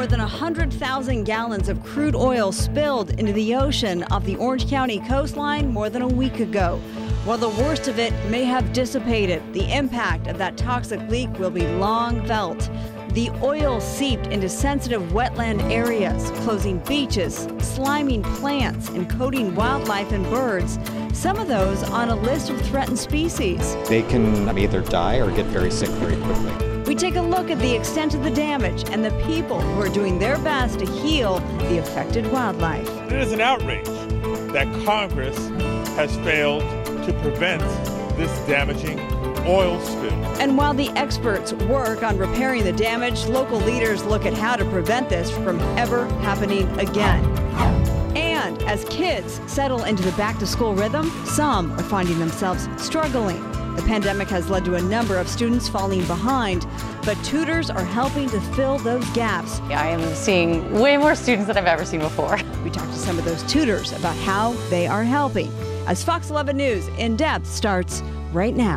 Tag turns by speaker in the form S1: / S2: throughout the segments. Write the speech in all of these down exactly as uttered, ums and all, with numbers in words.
S1: More than one hundred thousand gallons of crude oil spilled into the ocean off the Orange County coastline more than a week ago. While the worst of it may have dissipated, the impact of that toxic leak will be long felt. The oil seeped into sensitive wetland areas, closing beaches, sliming plants, and coating wildlife and birds, some of those on a list of threatened species.
S2: They can either die or get very sick very quickly.
S1: We take a look at the extent of the damage and the people who are doing their best to heal the affected wildlife.
S3: It is an outrage that Congress has failed to prevent this damaging oil spill.
S1: And while the experts work on repairing the damage, local leaders look at how to prevent this from ever happening again. And as kids settle into the back-to-school rhythm, some are finding themselves struggling. The pandemic has led to a number of students falling behind, but tutors are helping to fill those gaps.
S4: I am seeing way more students than I've ever seen before.
S1: We talked to some of those tutors about how they are helping. As Fox eleven News In Depth starts right now.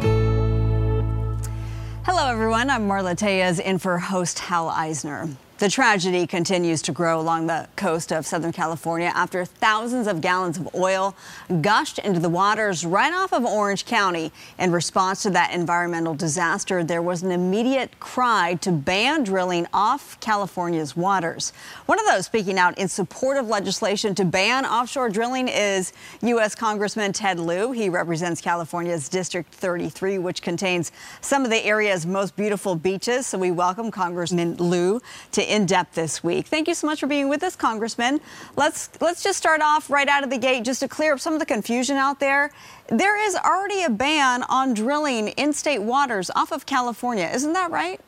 S1: Hello, everyone. I'm Marla Tellez, in for host Hal Eisner. The tragedy continues to grow along the coast of Southern California after thousands of gallons of oil gushed into the waters right off of Orange County. In response to that environmental disaster, there was an immediate cry to ban drilling off California's waters. One of those speaking out in support of legislation to ban offshore drilling is U S Congressman Ted Lieu. He represents California's District thirty-three, which contains some of the area's most beautiful beaches. So we welcome Congressman Lieu to In Depth this week. Thank you so much for being with us, Congressman. Let's let's just start off right out of the gate just to clear up some of the confusion out there. There is already a ban on drilling in state waters off of California. Isn't that right?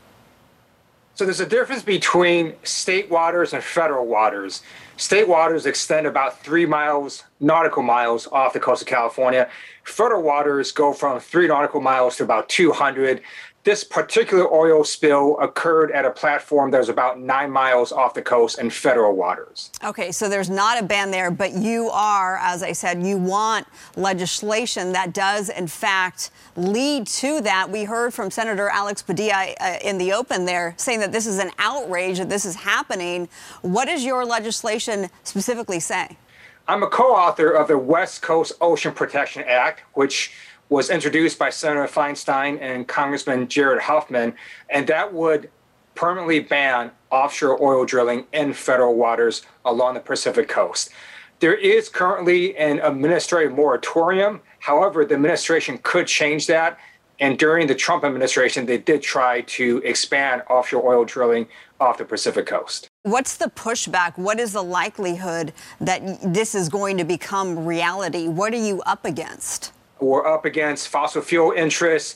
S5: So there's a difference between state waters and federal waters. State waters extend about three miles, nautical miles off the coast of California. Federal waters go from three nautical miles to about two hundred. This particular oil spill occurred at a platform that was about nine miles off the coast in federal waters.
S1: Okay, so there's not a ban there, but you are, as I said, you want legislation that does, in fact, lead to that. We heard from Senator Alex Padilla uh, in the open there saying that this is an outrage, that this is happening. What does your legislation specifically say?
S5: I'm a co-author of the West Coast Ocean Protection Act, which was introduced by Senator Feinstein and Congressman Jared Huffman, and that would permanently ban offshore oil drilling in federal waters along the Pacific coast. There is currently an administrative moratorium. However, the administration could change that. And during the Trump administration, they did try to expand offshore oil drilling off the Pacific coast.
S1: What's the pushback? What is the likelihood that this is going to become reality? What are you up against?
S5: We're up against fossil fuel interests.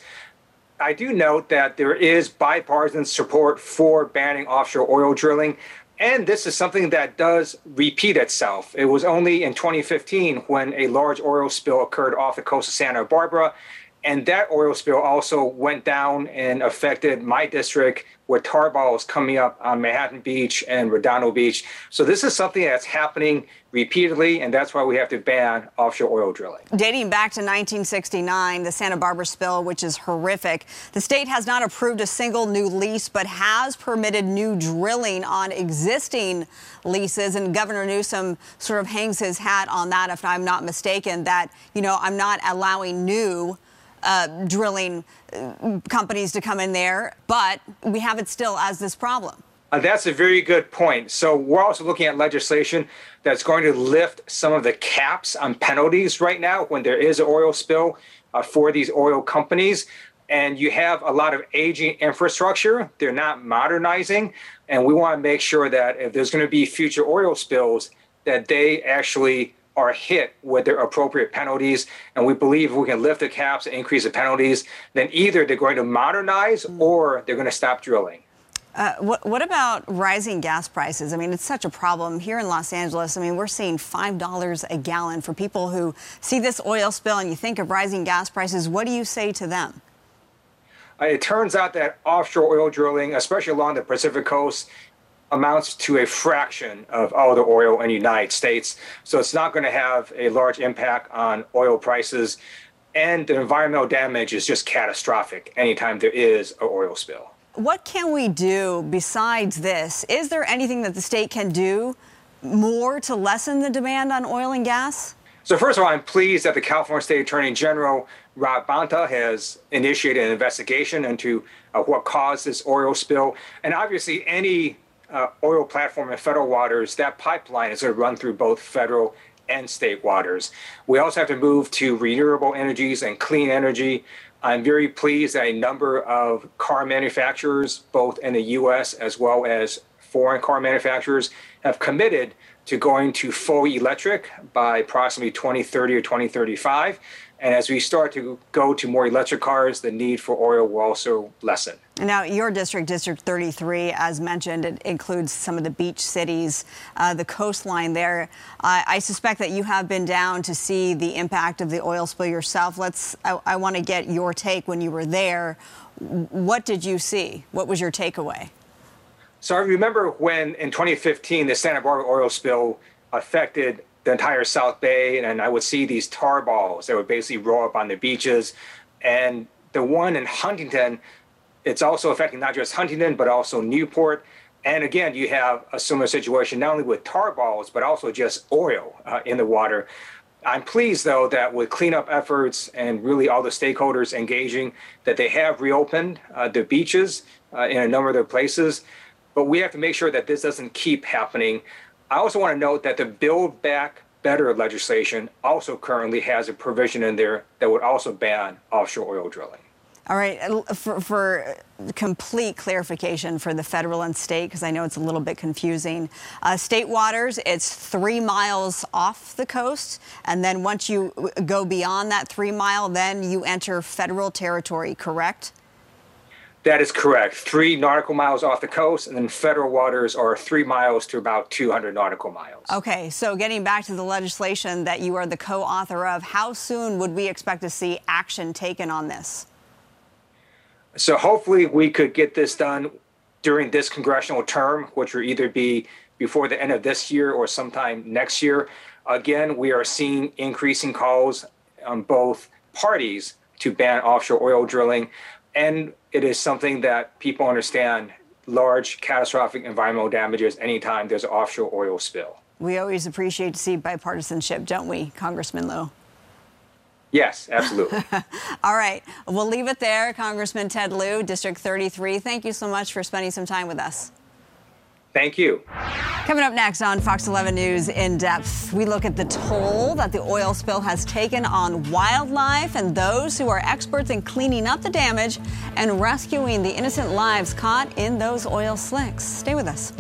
S5: I do note that there is bipartisan support for banning offshore oil drilling, and this is something that does repeat itself. It was only in twenty fifteen when a large oil spill occurred off the coast of Santa Barbara, and that oil spill also went down and affected my district with tar balls coming up on Manhattan Beach and Redondo Beach. So this is something that's happening repeatedly, and that's why we have to ban offshore oil drilling.
S1: Dating back to nineteen sixty-nine, the Santa Barbara spill, which is horrific, the state has not approved a single new lease, but has permitted new drilling on existing leases. And Governor Newsom sort of hangs his hat on that, if I'm not mistaken, that, you know, I'm not allowing new Uh, drilling uh, companies to come in there, but we have it still as this problem.
S5: Uh, that's a very good point. So we're also looking at legislation that's going to lift some of the caps on penalties right now when there is an oil spill uh, for these oil companies. And you have a lot of aging infrastructure. They're not modernizing. And we want to make sure that if there's going to be future oil spills, that they actually are hit with their appropriate penalties. And we believe if we can lift the caps and increase the penalties, then either they're going to modernize or they're going to stop drilling.
S1: Uh, what, what about rising gas prices? I mean, it's such a problem here in Los Angeles. I mean, we're seeing five dollars a gallon for people who see this oil spill and you think of rising gas prices. What do you say to them?
S5: Uh, it turns out that offshore oil drilling, especially along the Pacific coast, amounts to a fraction of all the oil in the United States. So it's not going to have a large impact on oil prices. And the environmental damage is just catastrophic anytime there is an oil spill.
S1: what can we do besides this? Is there anything that the state can do more to lessen the demand on oil and gas?
S5: So first of all, I'm pleased that the California State Attorney General, Rob Bonta, has initiated an investigation into uh, what caused this oil spill. And obviously, any uh, oil platform in federal waters, that pipeline is going to run through both federal and state waters. We also have to move to renewable energies and clean energy. I'm very pleased that a number of car manufacturers, both in the U S as well as foreign car manufacturers, have committed to going to full electric by approximately twenty thirty or twenty thirty-five. And as we start to go to more electric cars, the need for oil will also lessen.
S1: Now, your district, District thirty-three, as mentioned, it includes some of the beach cities, uh, the coastline there. Uh, I suspect that you have been down to see the impact of the oil spill yourself. Let's. I, I want to get your take when you were there. What did you see? What was your takeaway?
S5: So I remember when in twenty fifteen, the Santa Barbara oil spill affected the entire South Bay, and I would see these tar balls that would basically roll up on the beaches. And the one in Huntington, it's also affecting not just Huntington, but also Newport. And again, you have a similar situation, not only with tar balls, but also just oil uh, in the water. I'm pleased, though, that with cleanup efforts and really all the stakeholders engaging, that they have reopened uh, the beaches uh, in a number of their places. But we have to make sure that this doesn't keep happening. I also want to note that the Build Back Better legislation also currently has a provision in there that would also ban offshore oil drilling.
S1: All right, for, for complete clarification for the federal and state, because I know it's a little bit confusing. Uh, state waters, it's three miles off the coast, and then once you go beyond that three mile, then you enter federal territory, correct?
S5: That is correct. Three nautical miles off the coast, and then federal waters are three miles to about two hundred nautical miles.
S1: Okay, so getting back to the legislation that you are the co-author of, how soon would we expect to see action taken on this?
S5: So hopefully we could get this done during this congressional term, which will either be before the end of this year or sometime next year. Again, we are seeing increasing calls on both parties to ban offshore oil drilling. And it is something that people understand, large catastrophic environmental damages anytime there's an offshore oil spill.
S1: We always appreciate to see bipartisanship, don't we, Congressman Lieu?
S5: Yes, absolutely.
S1: All right. We'll leave it there. Congressman Ted Lieu, District thirty-three, thank you so much for spending some time with us.
S5: Thank you.
S1: Coming up next on Fox eleven News In Depth, we look at the toll that the oil spill has taken on wildlife and those who are experts in cleaning up the damage and rescuing the innocent lives caught in those oil slicks. Stay with us.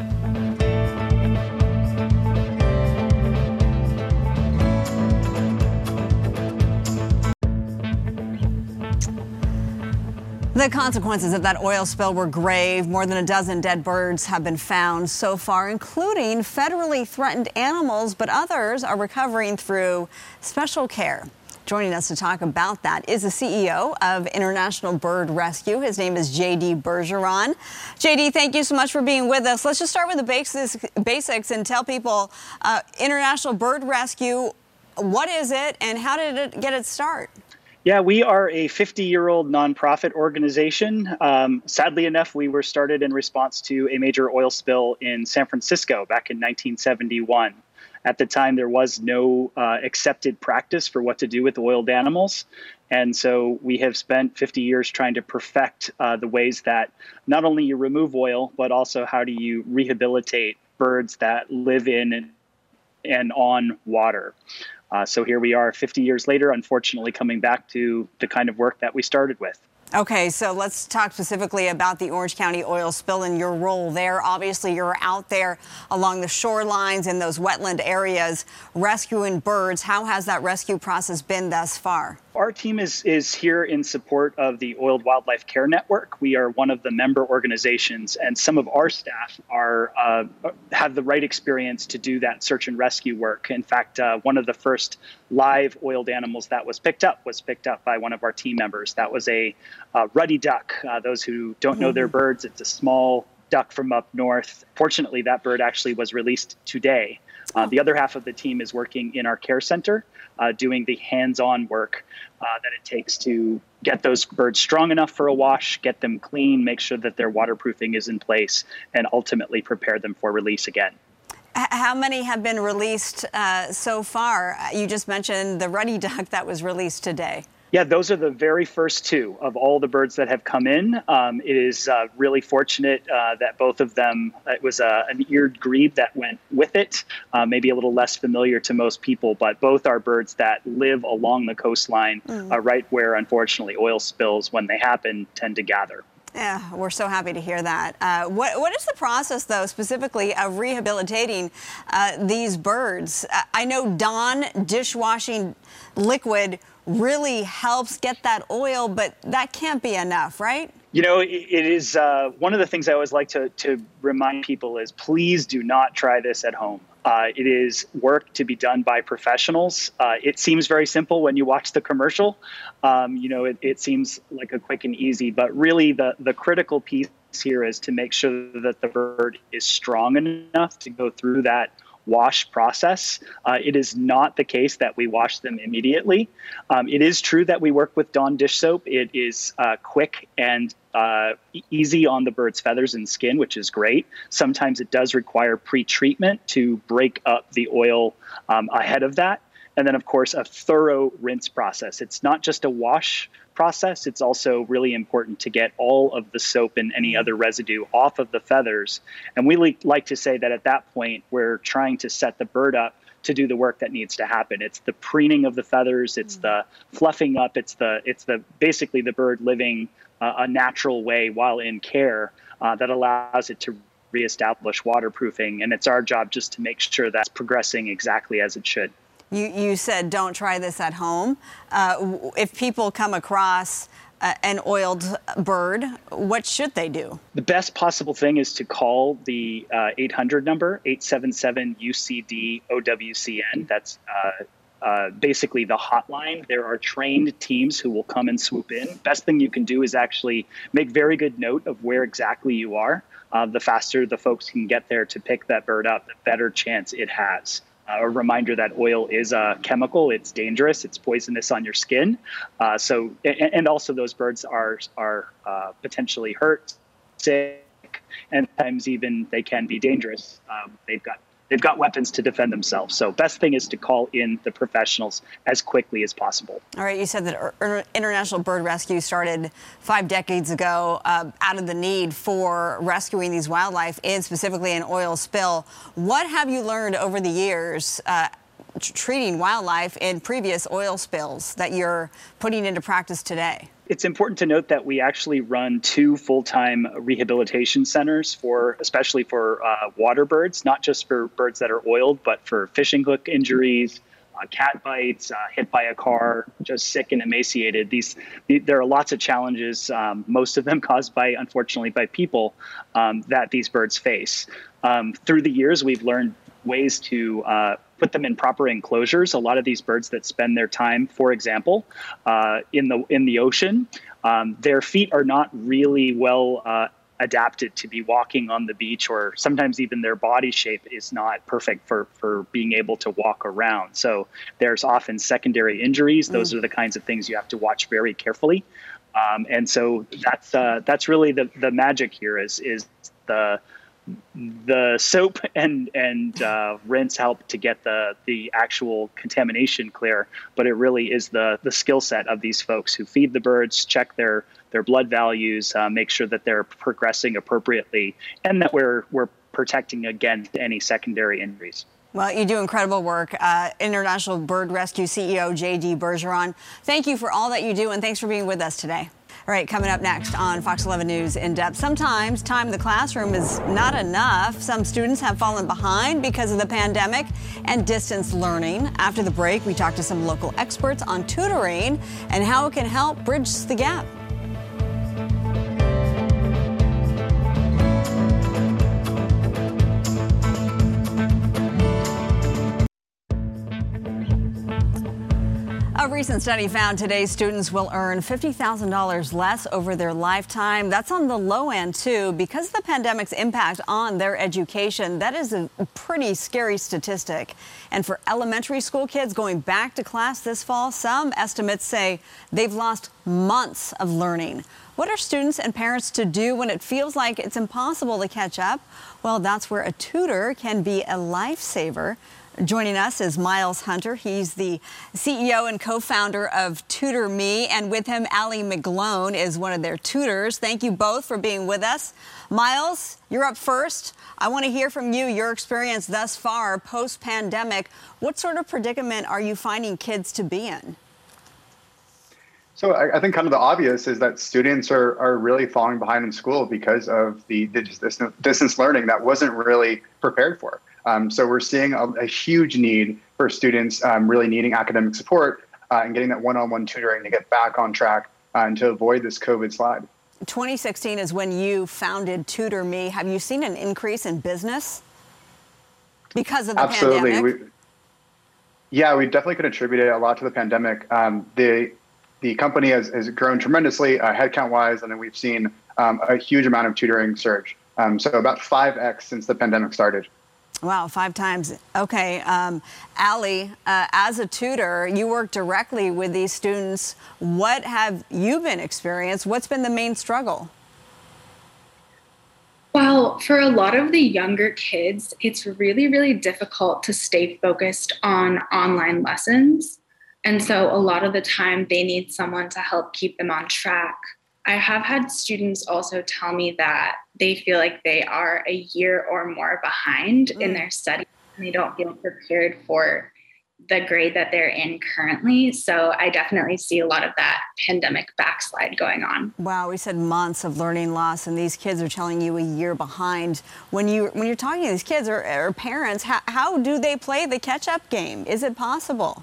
S1: The consequences of that oil spill were grave. More than a dozen dead birds have been found so far, including federally threatened animals, but others are recovering through special care. Joining us to talk about that is the C E O of International Bird Rescue. His name is J D Bergeron. J D, thank you so much for being with us. Let's just start with the basics, basics and tell people, uh, International Bird Rescue, what is it and how did it get its start?
S6: Yeah, we are a fifty-year-old nonprofit organization. Um, sadly enough, we were started in response to a major oil spill in San Francisco back in nineteen seventy-one. At the time, there was no uh, accepted practice for what to do with oiled animals. And so we have spent fifty years trying to perfect uh, the ways that not only you remove oil, but also how do you rehabilitate birds that live in and, and on water. Uh, so here we are fifty years later, unfortunately, coming back to the kind of work that we started with.
S1: Okay, so let's talk specifically about the Orange County oil spill and your role there. Obviously, you're out there along the shorelines in those wetland areas rescuing birds. How has that rescue process been thus far?
S6: Our team is is here in support of the Oiled Wildlife Care Network. We are one of the member organizations, and some of our staff are uh, have the right experience to do that search and rescue work. In fact, uh, one of the first live oiled animals that was picked up was picked up by one of our team members. That was a uh, ruddy duck. Uh, those who don't know their birds, it's a small duck from up north. Fortunately, that bird actually was released today. Uh, the other half of the team is working in our care center, uh, doing the hands-on work uh, that it takes to get those birds strong enough for a wash, get them clean, make sure that their waterproofing is in place, and ultimately prepare them for release again.
S1: How many have been released uh, so far? You just mentioned the ruddy duck that was released today.
S6: Yeah, those are the very first two of all the birds that have come in. Um, it is uh, really fortunate uh, that both of them, it was uh, an eared grebe that went with it, uh, maybe a little less familiar to most people, but both are birds that live along the coastline, mm. uh, right where, unfortunately, oil spills, when they happen, tend to gather.
S1: Yeah, we're so happy to hear that. Uh, what, what is the process, though, specifically of rehabilitating uh, these birds? I know Dawn dishwashing liquid really helps get that oil, but that can't be enough, right?
S6: You know, it, it is uh, one of the things I always like to, to remind people is please do not try this at home. Uh, it is work to be done by professionals. Uh, it seems very simple when you watch the commercial. Um, you know, it, it seems like a quick and easy, but really the, the critical piece here is to make sure that the bird is strong enough to go through that wash process. Uh, it is not the case that we wash them immediately. Um, it is true that we work with Dawn dish soap. It is uh, quick and uh, easy on the bird's feathers and skin, which is great. Sometimes it does require pre-treatment to break up the oil um, ahead of that. And then, of course, a thorough rinse process. It's not just a wash process. It's also really important to get all of the soap and any other residue off of the feathers. And we like to say that at that point, we're trying to set the bird up to do the work that needs to happen. It's the preening of the feathers. It's the fluffing up. It's the it's the basically the bird living uh, a natural way while in care uh, that allows it to reestablish waterproofing. And it's our job just to make sure that's progressing exactly as it should.
S1: You, you said don't try this at home. Uh, if people come across uh, an oiled bird, what should they do?
S6: The best possible thing is to call the uh, eight hundred number, eight seven seven U C D O W C N. That's uh, uh, basically the hotline. There are trained teams who will come and swoop in. Best thing you can do is actually make very good note of where exactly you are. Uh, the faster the folks can get there to pick that bird up, the better chance it has. Uh, a reminder that oil is a chemical. It's dangerous. It's poisonous on your skin. Uh, so, and, and also those birds are are uh, potentially hurt, sick, and sometimes even they can be dangerous. Um, they've got they've got weapons to defend themselves. So, best thing is to call in the professionals as quickly as possible.
S1: All right, you said that International Bird Rescue started five decades ago uh, out of the need for rescuing these wildlife, in specifically an oil spill. What have you learned over the years uh, treating wildlife in previous oil spills that you're putting into practice today?
S6: It's important to note that we actually run two full-time rehabilitation centers for, especially for uh, water birds, not just for birds that are oiled, but for fishing hook injuries, uh, cat bites, uh, hit by a car, just sick and emaciated. These, there are lots of challenges, um, most of them caused by, unfortunately, by people um, that these birds face. Um, through the years, we've learned ways to uh, put them in proper enclosures. A lot of these birds that spend their time, for example, uh, in the in the ocean, um, their feet are not really well uh, adapted to be walking on the beach, or sometimes even their body shape is not perfect for, for being able to walk around. So there's often secondary injuries. Those mm. are the kinds of things you have to watch very carefully. Um, and so that's uh, that's really the, the magic here is is the the soap and and uh, rinse help to get the the actual contamination clear, but it really is the the skill set of these folks who feed the birds, check their their blood values, uh, make sure that they're progressing appropriately, and that we're we're protecting against any secondary injuries.
S1: Well, you do incredible work. Uh, International Bird Rescue C E O J D Bergeron, thank you for all that you do, and thanks for being with us today. All right, coming up next on Fox eleven News In Depth. Sometimes time in the classroom is not enough. Some students have fallen behind because of the pandemic and distance learning. After the break, we talk to some local experts on tutoring and how it can help bridge the gap. A recent study found today's students will earn fifty thousand dollars less over their lifetime. That's on the low end, too. Because of the pandemic's impact on their education, that is a pretty scary statistic. And for elementary school kids going back to class this fall, some estimates say they've lost months of learning. What are students and parents to do when it feels like it's impossible to catch up? Well, that's where a tutor can be a lifesaver. Joining us is Miles Hunter. He's the C E O and co-founder of Tutor Me, and with him, Allie McGlone is one of their tutors. Thank you both for being with us. Miles, you're up first. I want to hear from you, your experience thus far, post-pandemic. What sort of predicament are you finding kids to be in?
S7: So I, I think kind of the obvious is that students are, are really falling behind in school because of the, the distance, distance learning that wasn't really prepared for. Um, so we're seeing a, a huge need for students um, really needing academic support uh, and getting that one-on-one tutoring to get back on track uh, and to avoid this COVID slide.
S1: twenty sixteen is when you founded Tutor Me. Have you seen an increase in business because of the
S7: Absolutely.
S1: pandemic?
S7: We, yeah, we definitely could attribute it a lot to the pandemic. Um, the the company has, has grown tremendously uh, headcount-wise, and then we've seen um, a huge amount of tutoring surge. Um, so about five X since the pandemic started.
S1: Wow, five times. Okay. Um, Allie, uh, as a tutor, you work directly with these students. What have you been experienced? What's been the main struggle?
S8: Well, for a lot of the younger kids, it's really, really difficult to stay focused on online lessons. And so a lot of the time they need someone to help keep them on track. I have had students also tell me that they feel like they are a year or more behind mm. in their studies, and they don't feel prepared for the grade that they're in currently. So I definitely see a lot of that pandemic backslide going on.
S1: Wow, we said months of learning loss, and these kids are telling you a year behind. When, you, when you're talking to these kids or, or parents, how, how do they play the catch-up game? Is it possible?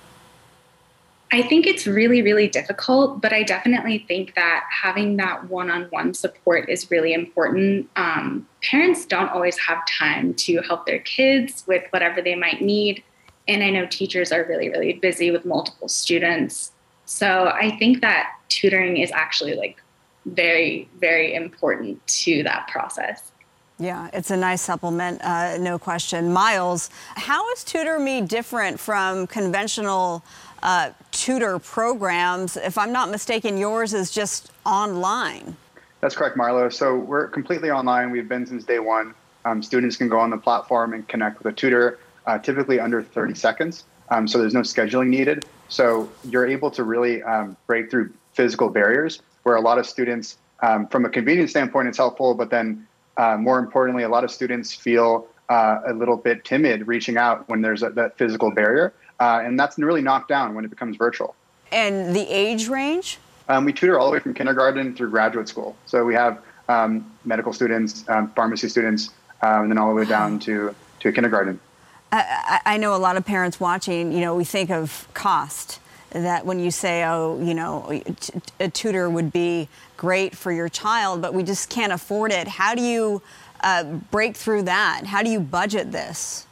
S8: I think it's really, really difficult, but I definitely think that having that one-on-one support is really important. Um, parents don't always have time to help their kids with whatever they might need. And I know teachers are really, really busy with multiple students. So I think that tutoring is actually like very, very important to that process.
S1: Yeah, it's a nice supplement, uh, no question. Miles, how is Tutor Me different from conventional uh, tutor programs? If I'm not mistaken, yours is just online.
S7: That's correct, Marlo. So we're completely online. We've been since day one. Um, students can go on the platform and connect with a tutor, uh, typically under thirty seconds. Um, so there's no scheduling needed. So you're able to really um, break through physical barriers where a lot of students, um, from a convenience standpoint, it's helpful, but then Uh, more importantly, a lot of students feel uh, a little bit timid reaching out when there's a, that physical barrier. Uh, and that's really knocked down when it becomes virtual.
S1: And the age range?
S7: Um, we tutor all the way from kindergarten through graduate school. So we have um, medical students, um, pharmacy students, um, and then all the way down to, to kindergarten.
S1: I, I know a lot of parents watching, you know, we think of cost. That when you say, oh, you know, a tutor would be great for your child, but we just can't afford it. How do you uh, break through that? How do you budget this?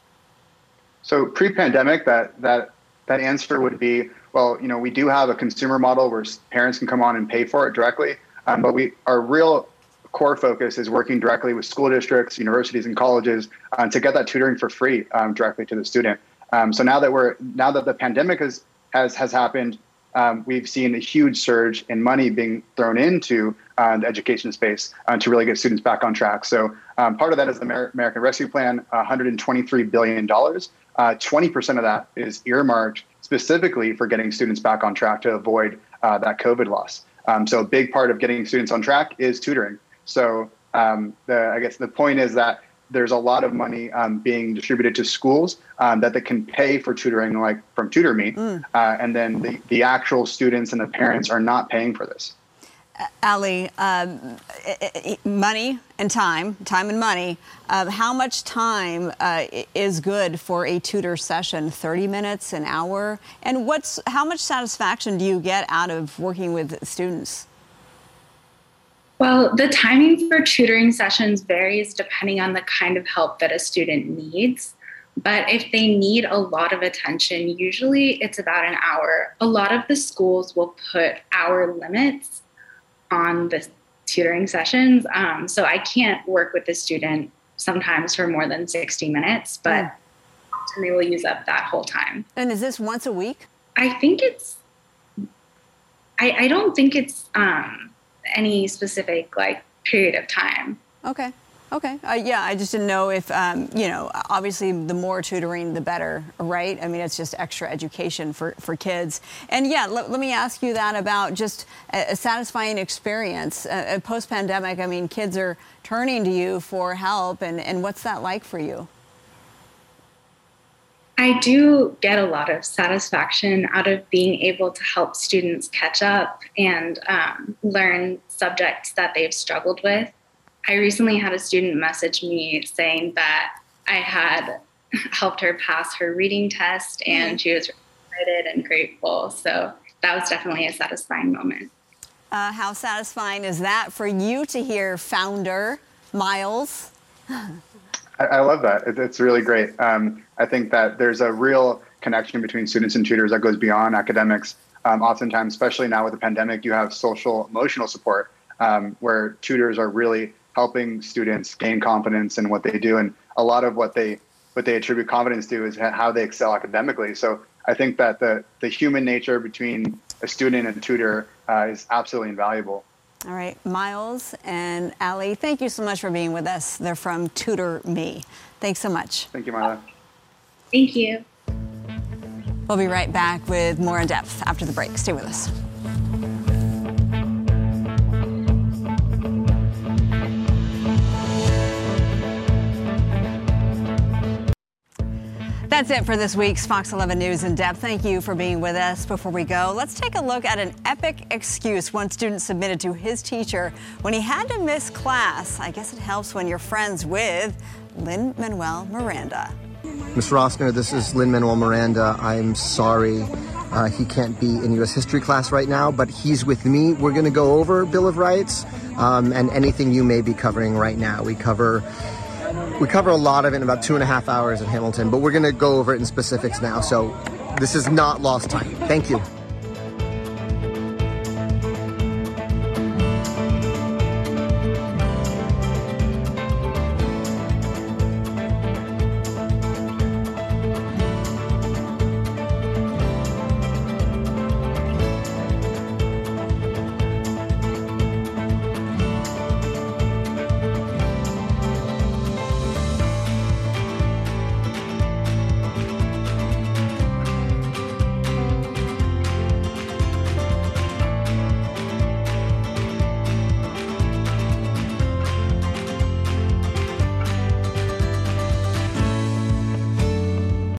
S7: So pre-pandemic, that that that answer would be, well, you know, we do have a consumer model where parents can come on and pay for it directly, um, but we our real core focus is working directly with school districts, universities, and colleges uh, to get that tutoring for free um, directly to the student. Um, so now that we're now that the pandemic is Has, has happened, um, we've seen a huge surge in money being thrown into uh, the education space uh, to really get students back on track. So um, part of that is the Amer- American Rescue Plan, one hundred twenty-three billion dollars. Uh, twenty percent of that is earmarked specifically for getting students back on track to avoid uh, that COVID loss. Um, so a big part of getting students on track is tutoring. So um, the, I guess the point is that there's a lot of money um, being distributed to schools um, that they can pay for tutoring, like from Tutor Me, mm. uh, and then the, the actual students and the parents are not paying for this.
S1: Uh, Allie, um, money and time, time and money. Uh, how much time uh, is good for a tutor session? thirty minutes, an hour? And what's how much satisfaction do you get out of working with students?
S8: Well, the timing for tutoring sessions varies depending on the kind of help that a student needs. But if they need a lot of attention, usually it's about an hour. A lot of the schools will put hour limits on the tutoring sessions. Um, so I can't work with the student sometimes for more than sixty minutes, but mm. often they will use up that whole time.
S1: And is this once a week?
S8: I think it's, I, I don't think it's um, any specific like period of time.
S1: Okay. Okay. Uh, yeah, I just didn't know if, um, you know, obviously the more tutoring, the better, right? I mean, it's just extra education for, for kids. And yeah, let, let me ask you that about just a, a satisfying experience. Uh, post-pandemic, I mean, kids are turning to you for help. And, and what's that like for you?
S8: I do get a lot of satisfaction out of being able to help students catch up and um, learn subjects that they've struggled with. I recently had a student message me saying that I had helped her pass her reading test, and she was excited and grateful. So that was definitely a satisfying moment.
S1: Uh, how satisfying is that for you to hear, founder Miles?
S7: I, I love that. It, it's really great. Um, I think that there's a real connection between students and tutors that goes beyond academics. Um, oftentimes, especially now with the pandemic, you have social emotional support um, where tutors are really helping students gain confidence in what they do. And a lot of what they what they attribute confidence to is how they excel academically. So I think that the, the human nature between a student and a tutor uh, is absolutely invaluable.
S1: All right, Miles and Allie, thank you so much for being with us. They're from Tutor Me. Thanks so much.
S7: Thank you, Marla.
S8: Thank you.
S1: We'll be right back with more in depth after the break. Stay with us. That's it for this week's Fox eleven News in Depth. Thank you for being with us. Before we go, let's take a look at an epic excuse one student submitted to his teacher when he had to miss class. I guess it helps when you're friends with Lin-Manuel Miranda.
S9: Miz Rossner, this is Lin-Manuel Miranda. I'm sorry uh, he can't be in U S history class right now, but he's with me. We're going to go over Bill of Rights um, and anything you may be covering right now. We cover We cover a lot of it in about two and a half hours at Hamilton, but we're going to go over it in specifics now. So this is not lost time. Thank you.